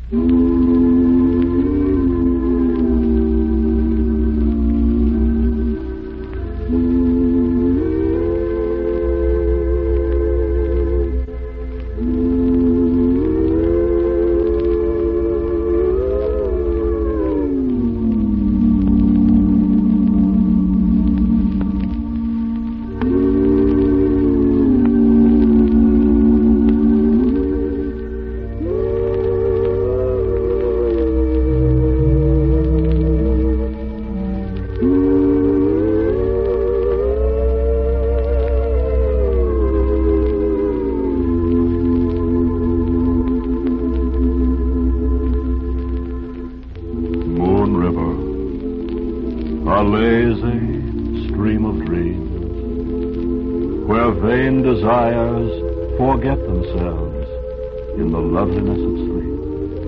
A lazy stream of dreams, where vain desires forget themselves in the loveliness of sleep.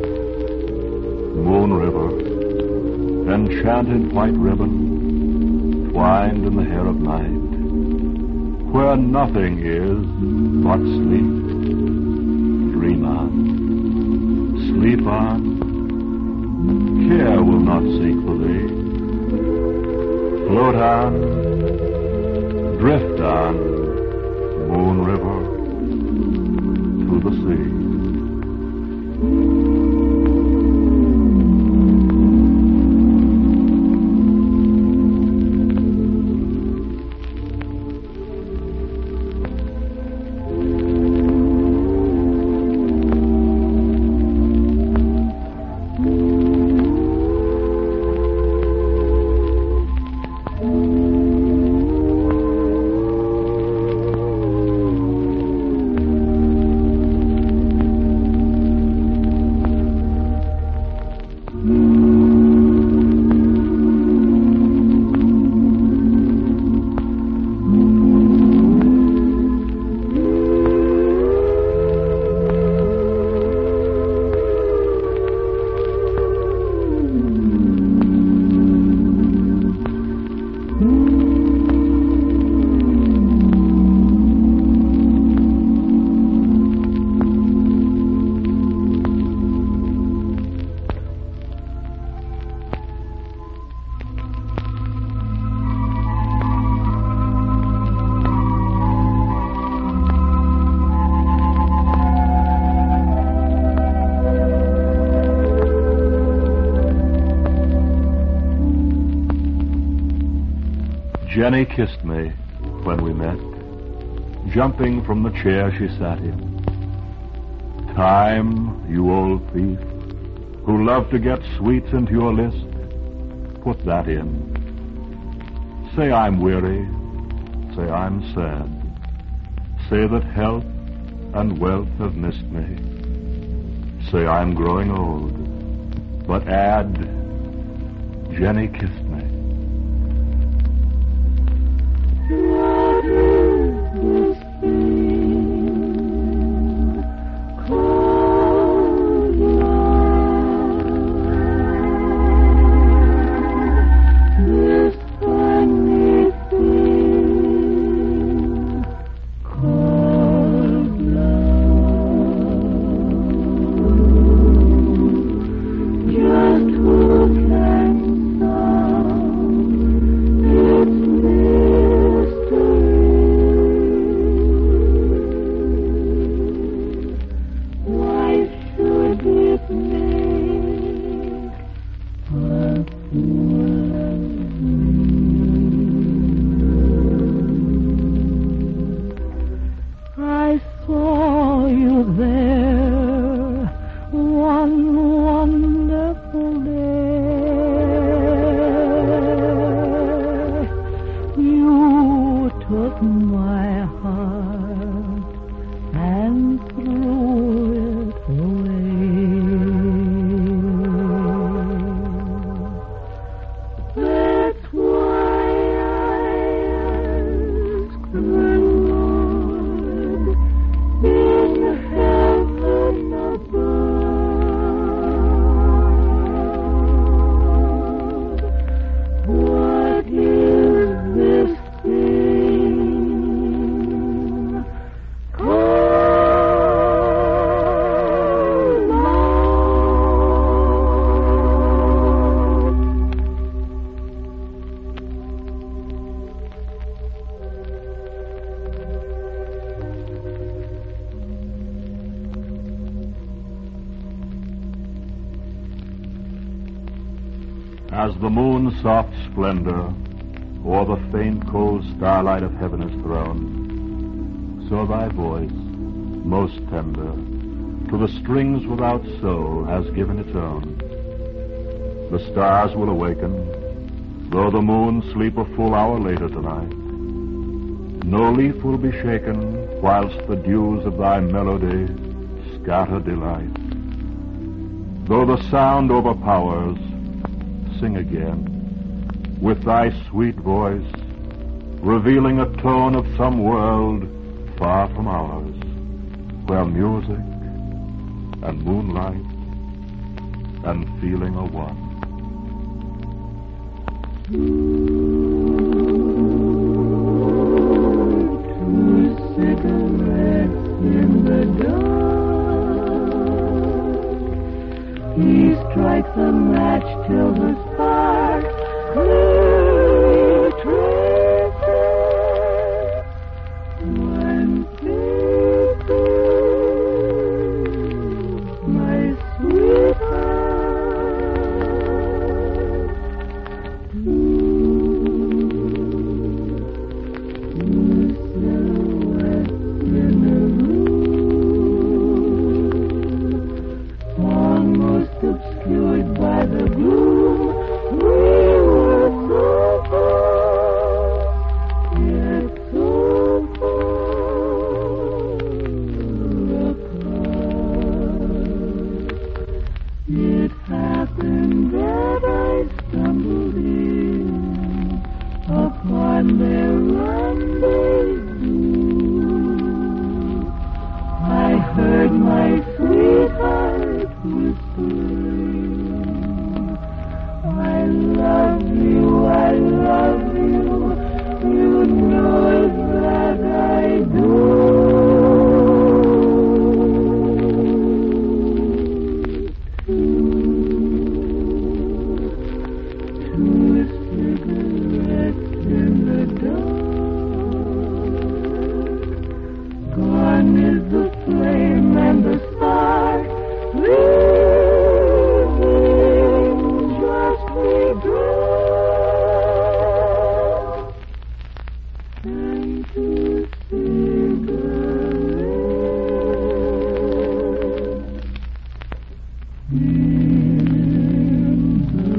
Moon River, enchanted white ribbon, twined in the hair of night, where nothing is but sleep. Dream on, sleep on, care will not seek for thee. Float on, drift on, Moon River, to the sea. Jenny kissed me when we met, jumping from the chair she sat in. Time, you old thief, who love to get sweets into your list, put that in. Say I'm weary, say I'm sad, say that health and wealth have missed me, say I'm growing old, but add, Jenny kissed me. What is this thing called love? This funny thing called love. Just who can solve As the moon's soft splendor o'er the faint cold starlight of heaven is thrown, so thy voice, most tender, to the strings without soul has given its own. The stars will awaken, though the moon sleep a full hour later tonight. No leaf will be shaken, whilst the dews of thy melody scatter delight. Though the sound overpowers, sing again, with thy sweet voice, revealing a tone of some world far from ours, where music and moonlight and feeling are one. Two cigarettes in the dark. He strikes a match till the spark clearly traces one faces my sweetheart. Obscured by the gloom, we were so far, yet so far apart. It happened that I stumbled in upon their rendezvous. I heard my sweetheart whispering, I love you, I love you, you know that I do. Two cigarettes in the dark, gone is the flame and the spark. Just regret and two cigarettes in the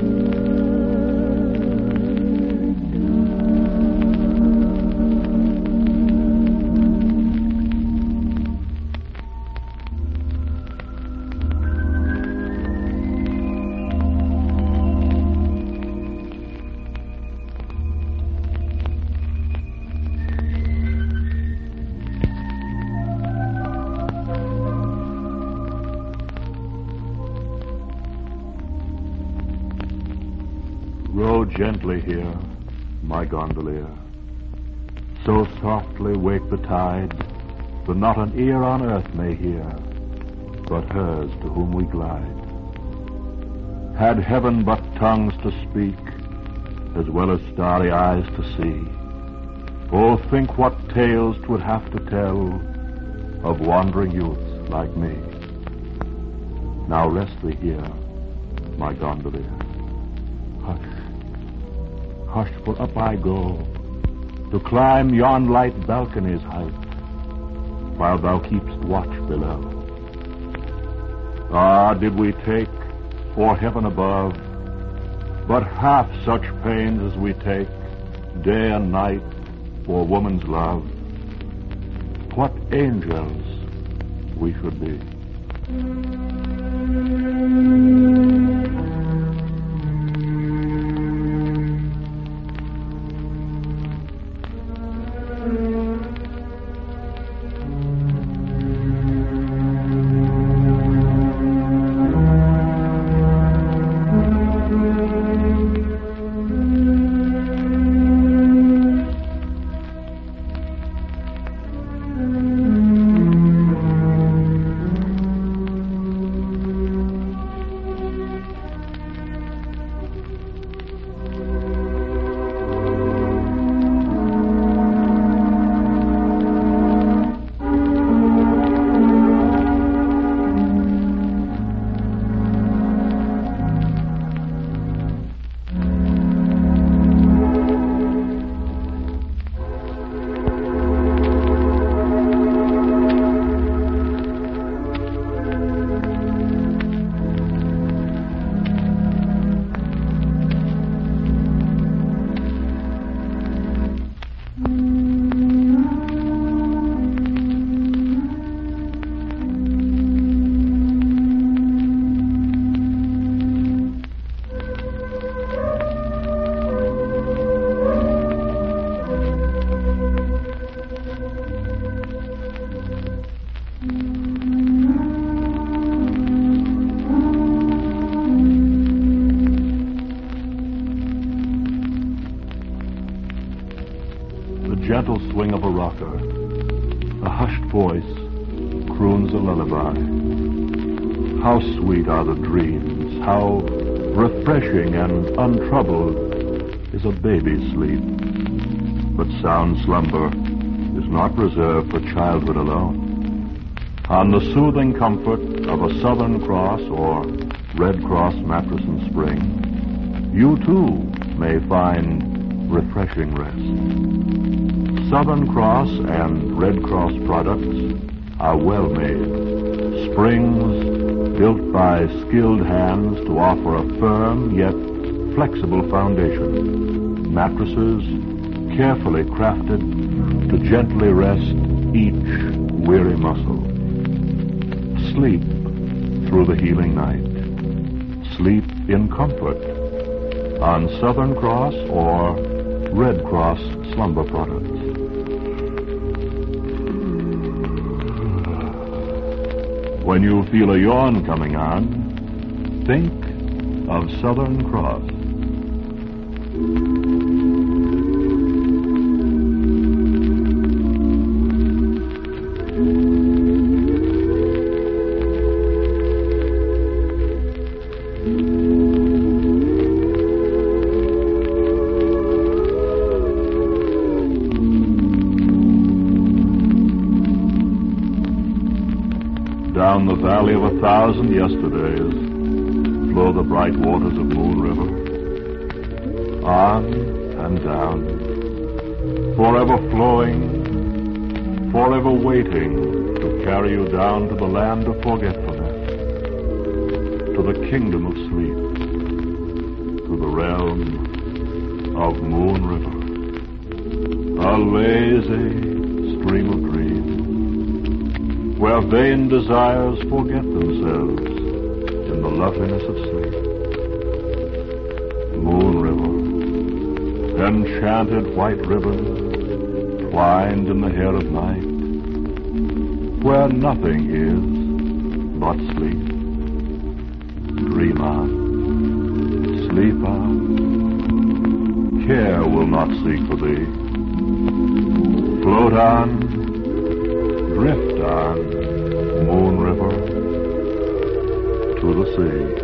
Row gently here, my gondolier. So softly wake the tide that not an ear on earth may hear but hers to whom we glide. Had heaven but tongues to speak, as well as starry eyes to see, oh, think what tales 'twould have to tell of wandering youths like me. Now rest thee here, my gondolier. Hush, hush, for up I go to climb yon light balcony's height, while thou keep'st watch below. Ah, did we take, for heaven above, but half such pains as we take day and night for woman's love, what angels we should be. gentle swing of a rocker, a hushed voice croons a lullaby. How sweet are the dreams, how refreshing and untroubled is a baby's sleep. But sound slumber is not reserved for childhood alone. On the soothing comfort of a Southern Cross or Red Cross mattress and spring, you too may find refreshing rest. Southern Cross and Red Cross products are well made. Springs built by skilled hands to offer a firm yet flexible foundation. Mattresses carefully crafted to gently rest each weary muscle. Sleep through the healing night. Sleep in comfort on Southern Cross or Red Cross slumber products. When you feel a yawn coming on, think of Southern Cross. Down the valley of 1,000 yesterdays flow the bright waters of Moon River. On and down, forever flowing, forever waiting to carry you down to the land of forgetfulness, to the kingdom of sleep, to the realm of Moon River. A lazy stream of dreams, where vain desires forget themselves in the loveliness of sleep. Moon River, enchanted white ribbon twined in the hair of night, where nothing is but sleep. Dream on, sleep on, care will not seek for thee. Float on, drift on, Moon River, to the sea.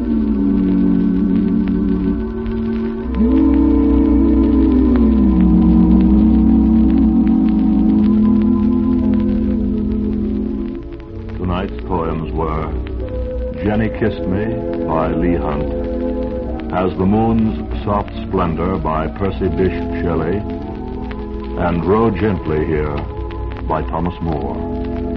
Tonight's poems were Jenny Kissed Me by Leigh Hunt, As the Moon's Soft Splendor by Percy Bysshe Shelley, and Row Gently Here by Thomas Moore.